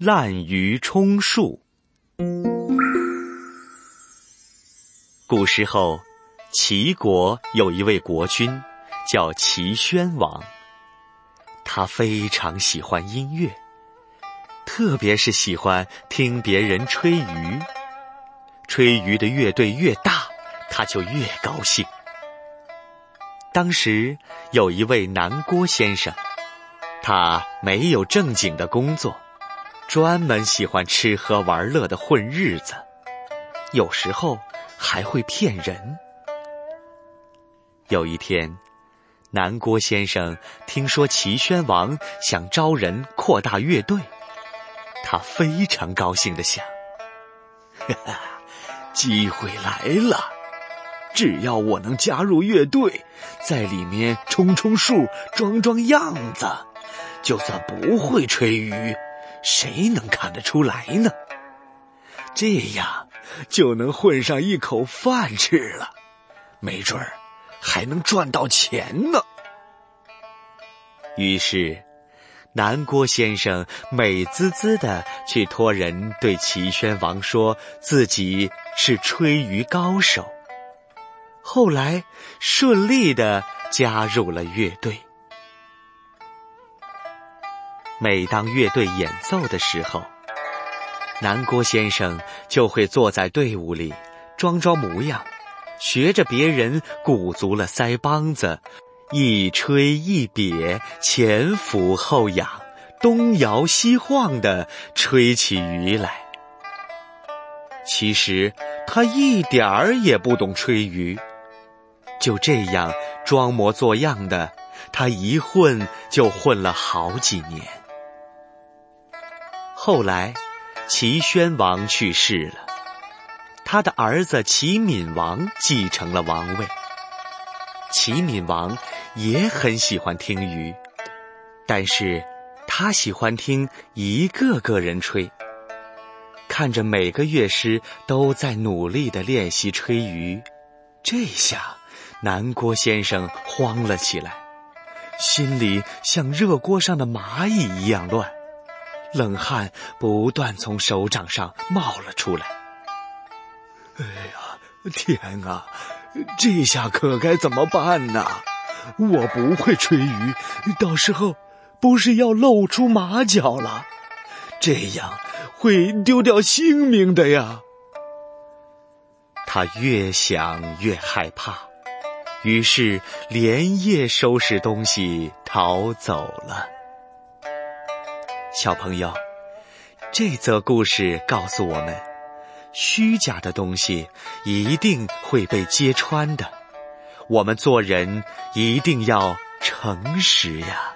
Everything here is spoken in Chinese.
滥竽充数。古时候，齐国有一位国君叫齐宣王，他非常喜欢音乐，特别是喜欢听别人吹竽。吹竽的乐队越大，他就越高兴。当时有一位南郭先生，他没有正经的工作，专门喜欢吃喝玩乐的混日子，有时候还会骗人。有一天，南郭先生听说齐宣王想招人扩大乐队，他非常高兴地想，机会来了，只要我能加入乐队，在里面充充数，装样子，就算不会吹竽，谁能看得出来呢？这样就能混上一口饭吃了，没准儿还能赚到钱呢。于是南郭先生美滋滋地去托人对齐宣王说自己是吹竽高手，后来顺利地加入了乐队。每当乐队演奏的时候，南郭先生就会坐在队伍里装模样，学着别人鼓足了腮帮子，一吹一瘪，前俯后仰，东摇西晃地吹起竽来。其实他一点儿也不懂吹竽，就这样装模作样的，他一混就混了好几年。后来齐宣王去世了，他的儿子齐闵王继承了王位。齐闵王也很喜欢听竽，但是他喜欢听一个个人吹，看着每个乐师都在努力地练习吹竽，这下南郭先生慌了起来，心里像热锅上的蚂蚁一样乱，冷汗不断从手掌上冒了出来。哎呀，天啊，这下可该怎么办呢？我不会吹竽，到时候不是要露出马脚了？这样会丢掉性命的呀！他越想越害怕，于是连夜收拾东西逃走了。小朋友，这则故事告诉我们，虚假的东西一定会被揭穿的，我们做人一定要诚实呀。